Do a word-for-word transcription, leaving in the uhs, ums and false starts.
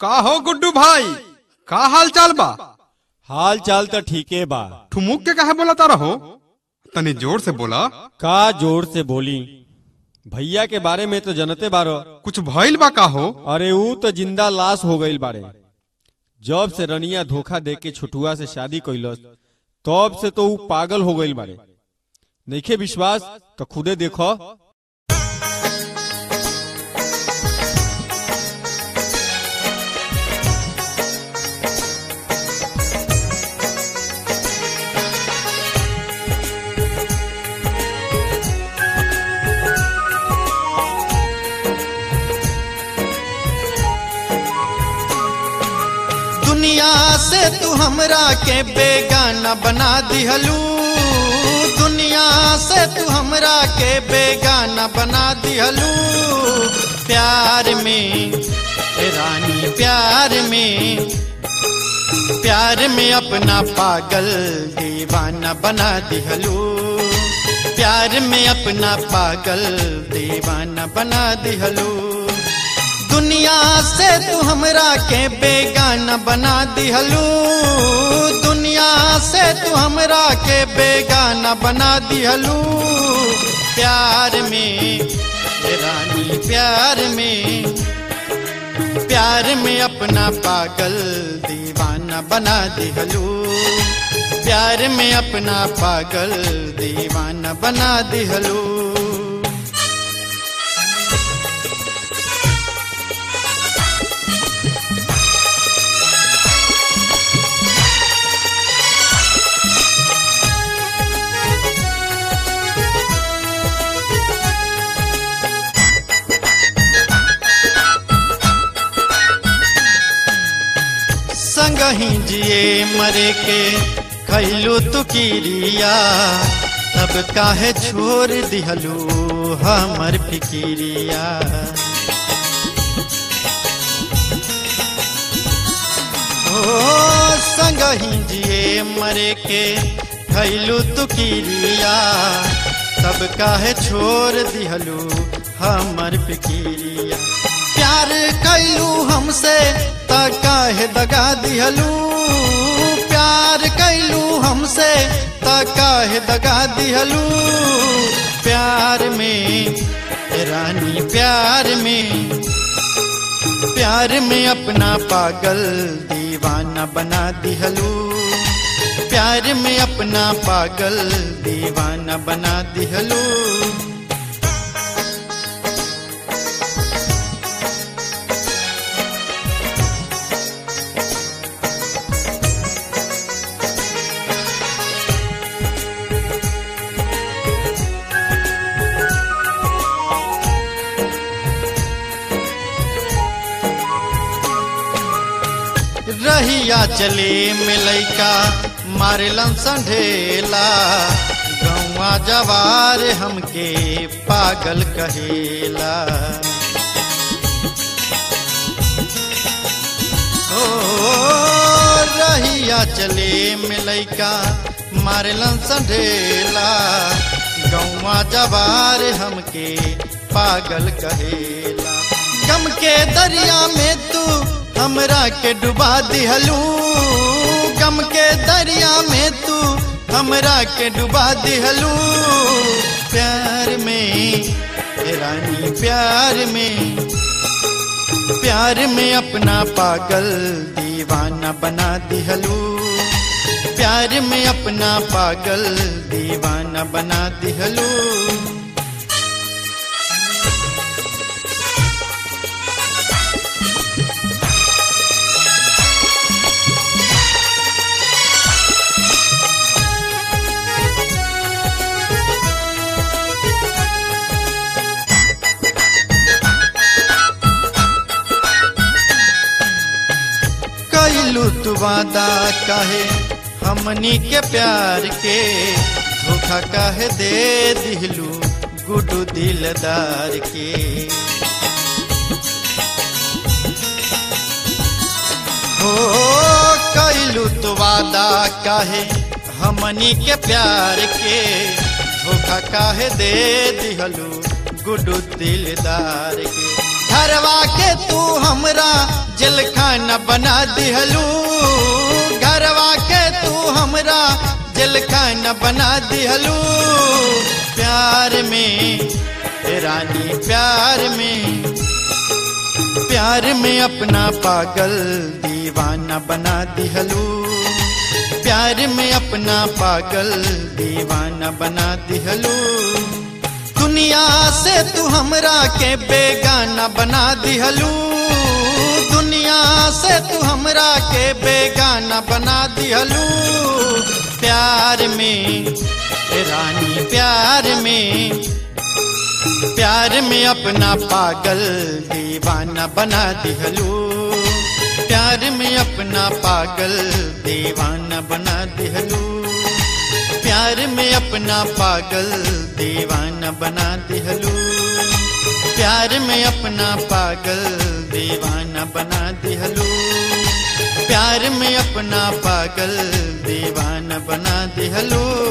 का हो गुड्डू भाई, का हाल चाल बा? हाल चाल तो ठीके बा। ठुमुक के काहे बोला तारा हो? तनी जोर से बोला। का जोर से बोली? भैया के बारे में तो जनते बारो। कुछ भइल बा का हो? अरे ऊ तो जिंदा लाश हो गईल बारे। जब से रनिया धोखा दे के छुटुआ से शादी कइलस तब से तो ऊ पागल हो गईल बारे। नइखे विश्वास तो खुदे देखो। दुनिया से तू हमरा के बेगाना बना दिहलू, दुनिया से तू हमरा के बेगाना बना दिहलू। प्यार में रानी, प्यार में प्यार में अपना पागल दीवाना बना दिहलू, प्यार में अपना पागल दीवाना बना दिहलू। दुनिया से तू हमरा के बेगाना बना दिहलू, दुनिया से तू हमरा के बेगाना बना दिहलू। प्यार में रानी, प्यार में प्यार में अपना पागल दीवाना बना दिहलू, प्यार में अपना पागल दीवाना बना दिहलू। संगही जिए मरे के खैलू तू किरिया, तब काहे छोड़ दिहलू हमर फिकिरिया। ओ संगही जिए मरे के खैलू तू किरिया, तब काहे छोड़ दिहलू हमर फिकिरिया। प्यार कैलू हमसे त काहे दगा दिहलू, प्यार कैलू हमसे त काहे दगा दिहलू। प्यार में रानी, प्यार में प्यार में अपना पागल दीवाना बना दिहलू, प्यार में अपना पागल दीवाना बना दिहलू। रहिया चले में लइका मारेलन संढेला, गौवा जवार हमके पागल कहेला। ओ रहिया चले में लइका मारेलन संढेला, गौवा जवार हमके पागल कहेला। गम के दरिया में तू हमरा के डुबा दिहलू, गम के दरिया में तू हमरा के डुबा दिहलू। प्यार में रानी, प्यार में प्यार में अपना पागल दीवाना बना दिहलू, प्यार में अपना पागल दीवाना बना दिहलू। कैलू तू वादा काहे हमनी के प्यार के, धोखा काहे दे दिहलू गुडू दिलदार के। हो कैलू तू वादा काहे हमनी के प्यार के, धोखा काहे दे दिहलू गुडू दिलदार के। घरवा के तू हमरा जेल खाना बना दिहलू, घरवा के तू हमरा जेल खाना बना दिहलू। प्यार में रानी प्यार में, प्यार में अपना पागल दीवाना बना दिहलू, प्यार में अपना पागल दीवाना बना दिहलू। दुनिया से तू हमरा के बेगाना बना दिहलू, दुनिया से तू हमरा के बेगाना बना दिहलू। प्यार में रानी प्यार में, प्यार में अपना पागल दीवाना बना दिहलू, प्यार में अपना पागल दीवाना बना दिहलू, प्यार में अपना पागल दीवाना बना दिहलू, प्यार में अपना पागल दीवाना बना दिहलू, प्यार में अपना पागल दीवाना बना दिहलू।